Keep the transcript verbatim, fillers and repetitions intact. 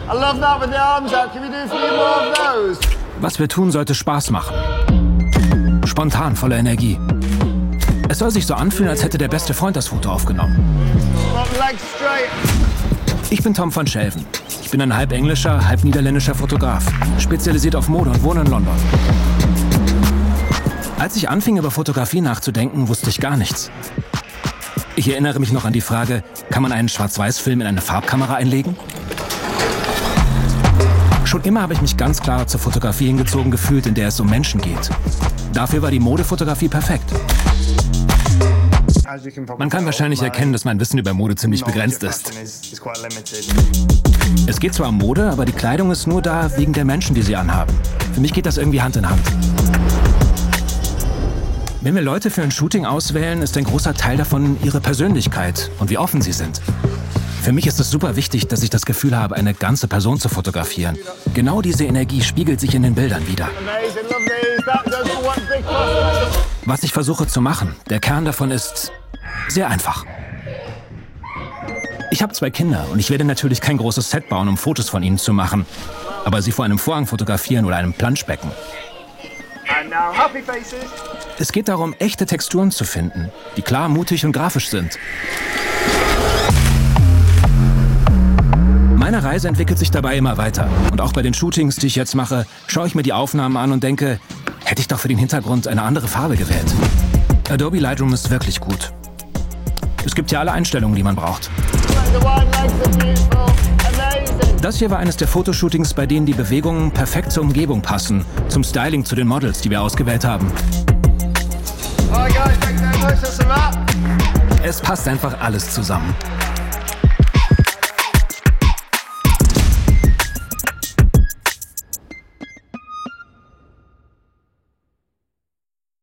I love that with the arms out. Can we do a few more of those? Was wir tun, sollte Spaß machen. Spontan, voller Energie. Es soll sich so anfühlen, als hätte der beste Freund das Foto aufgenommen. Ich bin Tom van Schelven. Ich bin ein halb englischer, halb niederländischer Fotograf, spezialisiert auf Mode und wohne in London. Als ich anfing, über Fotografie nachzudenken, wusste ich gar nichts. Ich erinnere mich noch an die Frage, kann man einen Schwarz-Weiß-Film in eine Farbkamera einlegen? Schon immer habe ich mich ganz klar zur Fotografie hingezogen gefühlt, in der es um Menschen geht. Dafür war die Modefotografie perfekt. Man kann wahrscheinlich erkennen, dass mein Wissen über Mode ziemlich begrenzt ist. Es geht zwar um Mode, aber die Kleidung ist nur da wegen der Menschen, die sie anhaben. Für mich geht das irgendwie Hand in Hand. Wenn wir Leute für ein Shooting auswählen, ist ein großer Teil davon ihre Persönlichkeit und wie offen sie sind. Für mich ist es super wichtig, dass ich das Gefühl habe, eine ganze Person zu fotografieren. Genau diese Energie spiegelt sich in den Bildern wider. Was ich versuche zu machen, der Kern davon ist sehr einfach. Ich habe zwei Kinder und ich werde natürlich kein großes Set bauen, um Fotos von ihnen zu machen, aber sie vor einem Vorhang fotografieren oder einem Planschbecken. Es geht darum, echte Texturen zu finden, die klar, mutig und grafisch sind. Meine Reise entwickelt sich dabei immer weiter. Und auch bei den Shootings, die ich jetzt mache, schaue ich mir die Aufnahmen an und denke, hätte ich doch für den Hintergrund eine andere Farbe gewählt. Adobe Lightroom ist wirklich gut. Es gibt ja alle Einstellungen, die man braucht. Das hier war eines der Fotoshootings, bei denen die Bewegungen perfekt zur Umgebung passen, zum Styling zu den Models, die wir ausgewählt haben. Es passt einfach alles zusammen.